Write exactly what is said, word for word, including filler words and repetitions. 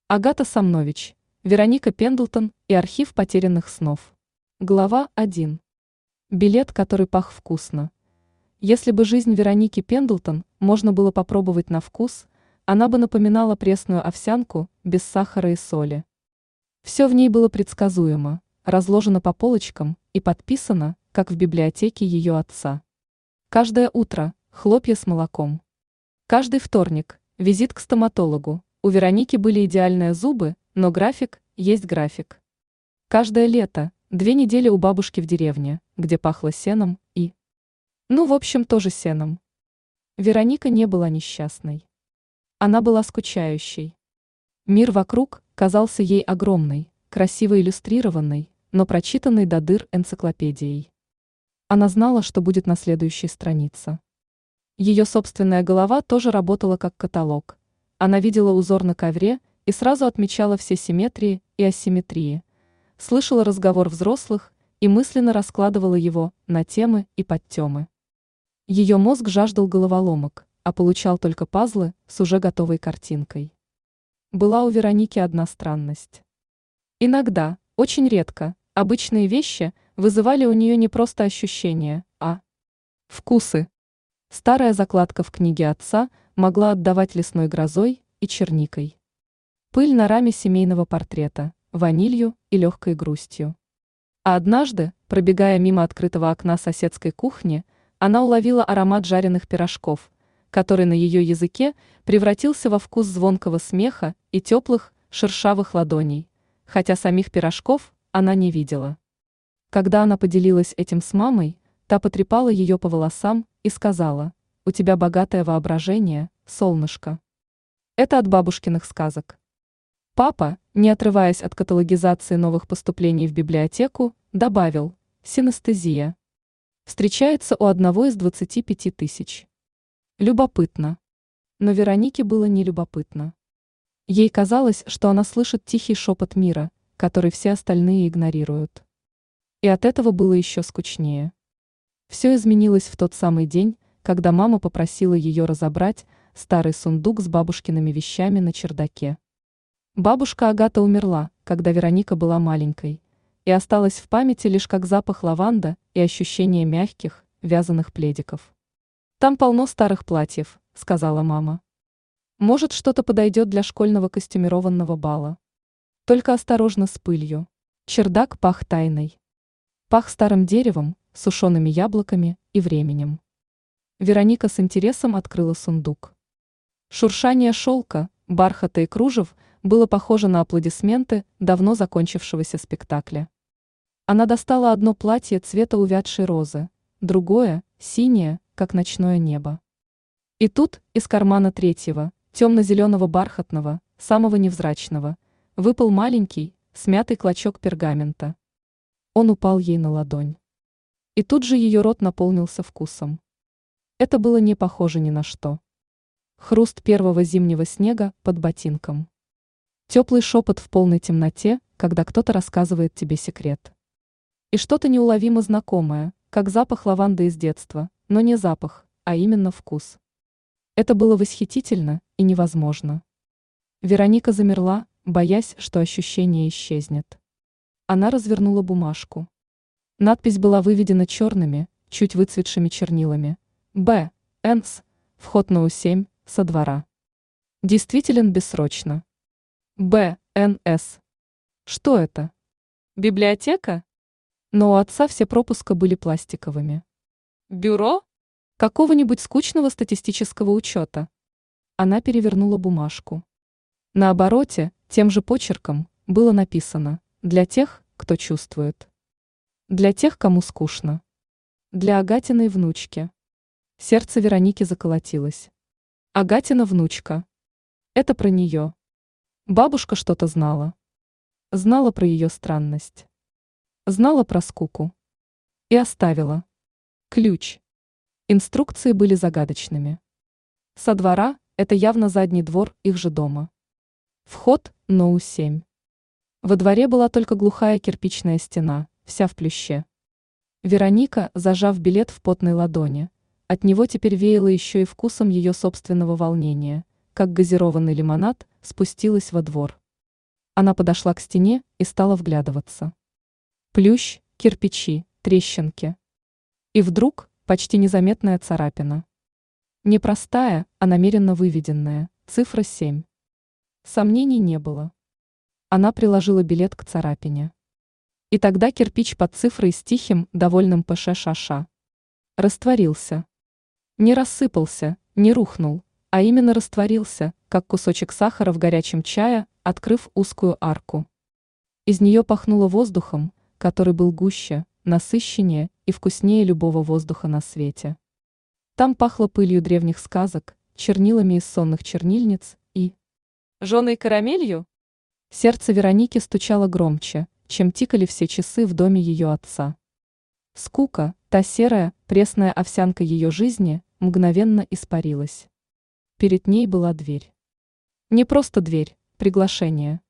Агата Самнович, Вероника Пендлтон и архив потерянных снов. Глава один. Билет, который пах вкусно. Если бы жизнь Вероники Пендлтон можно было попробовать на вкус, она бы напоминала пресную овсянку без сахара и соли. Все в ней было предсказуемо, разложено по полочкам и подписано, как в библиотеке ее отца. Каждое утро – хлопья с молоком. Каждый вторник – визит к стоматологу. У Вероники были идеальные зубы, но график есть график. Каждое лето – две недели у бабушки в деревне, где пахло сеном и… Ну, в общем, тоже сеном. Вероника не была несчастной. Она была скучающей. Мир вокруг казался ей огромной, красиво иллюстрированной, но прочитанной до дыр энциклопедией. Она знала, что будет на следующей странице. Ее собственная голова тоже работала как каталог. Она видела узор на ковре и сразу отмечала все симметрии и асимметрии, слышала разговор взрослых и мысленно раскладывала его на темы и подтемы. Ее мозг жаждал головоломок, а получал только пазлы с уже готовой картинкой. Была у Вероники одна странность. Иногда, очень редко, обычные вещи вызывали у нее не просто ощущения, а вкусы. Старая закладка в книге отца могла отдавать лесной грозой и черникой. Пыль на раме семейного портрета, ванилью и легкой грустью. А однажды, пробегая мимо открытого окна соседской кухни, она уловила аромат жареных пирожков, который на ее языке превратился во вкус звонкого смеха и теплых, шершавых ладоней, хотя самих пирожков она не видела. Когда она поделилась этим с мамой, та потрепала ее по волосам и сказала: «У тебя богатое воображение, солнышко». Это от бабушкиных сказок. Папа, не отрываясь от каталогизации новых поступлений в библиотеку, добавил: синестезия. Встречается у одного из двадцати пяти тысяч. Любопытно. Но Веронике было не любопытно. Ей казалось, что она слышит тихий шепот мира, который все остальные игнорируют. И от этого было еще скучнее. Все изменилось в тот самый день, когда мама попросила ее разобрать старый сундук с бабушкиными вещами на чердаке. Бабушка Агата умерла, когда Вероника была маленькой, и осталась в памяти лишь как запах лаванда и ощущение мягких, вязаных пледиков. «Там полно старых платьев», — сказала мама. «Может, что-то подойдет для школьного костюмированного бала. Только осторожно с пылью». Чердак пах тайной. Пах старым деревом, сушеными яблоками и временем. Вероника с интересом открыла сундук. Шуршание шелка, бархата и кружев было похоже на аплодисменты давно закончившегося спектакля. Она достала одно платье цвета увядшей розы, другое – синее, как ночное небо. И тут, из кармана третьего, темно-зеленого бархатного, самого невзрачного, выпал маленький, смятый клочок пергамента. Он упал ей на ладонь. И тут же ее рот наполнился вкусом. Это было не похоже ни на что. Хруст первого зимнего снега под ботинком. Теплый шепот в полной темноте, когда кто-то рассказывает тебе секрет. И что-то неуловимо знакомое, как запах лаванды из детства, но не запах, а именно вкус. Это было восхитительно и невозможно. Вероника замерла, боясь, что ощущение исчезнет. Она развернула бумажку. Надпись была выведена черными, чуть выцветшими чернилами. Б. Энс. Вход на У семь, со двора. Действителен бессрочно. Б. Н. С. Что это? Библиотека? Но у отца все пропуска были пластиковыми. Бюро? Какого-нибудь скучного статистического учета. Она перевернула бумажку. На обороте, тем же почерком, было написано: «Для тех, кто чувствует». Для тех, кому скучно. Для Агатиной внучки. Сердце Вероники заколотилось. Агатина внучка. Это про нее. Бабушка что-то знала. Знала про ее странность. Знала про скуку. И оставила. Ключ. Инструкции были загадочными. Со двора – это явно задний двор их же дома. Вход – на У семь. Во дворе была только глухая кирпичная стена, вся в плюще. Вероника, зажав билет в потной ладони, от него теперь веяло еще и вкусом ее собственного волнения, как газированный лимонад, спустилась во двор. Она подошла к стене и стала вглядываться. Плющ, кирпичи, трещинки. И вдруг почти незаметная царапина. Не простая, а намеренно выведенная, цифра семь. Сомнений не было. Она приложила билет к царапине. И тогда кирпич под цифрой с тихим, довольным пш-ша-ша растворился. Не рассыпался, не рухнул, а именно растворился, как кусочек сахара в горячем чае, открыв узкую арку. Из нее пахнуло воздухом, который был гуще, насыщеннее и вкуснее любого воздуха на свете. Там пахло пылью древних сказок, чернилами из сонных чернильниц и жженой карамелью. Сердце Вероники стучало громче, чем тикали все часы в доме ее отца. Скука, та серая, пресная овсянка ее жизни, мгновенно испарилась. Перед ней была дверь. Не просто дверь, приглашение.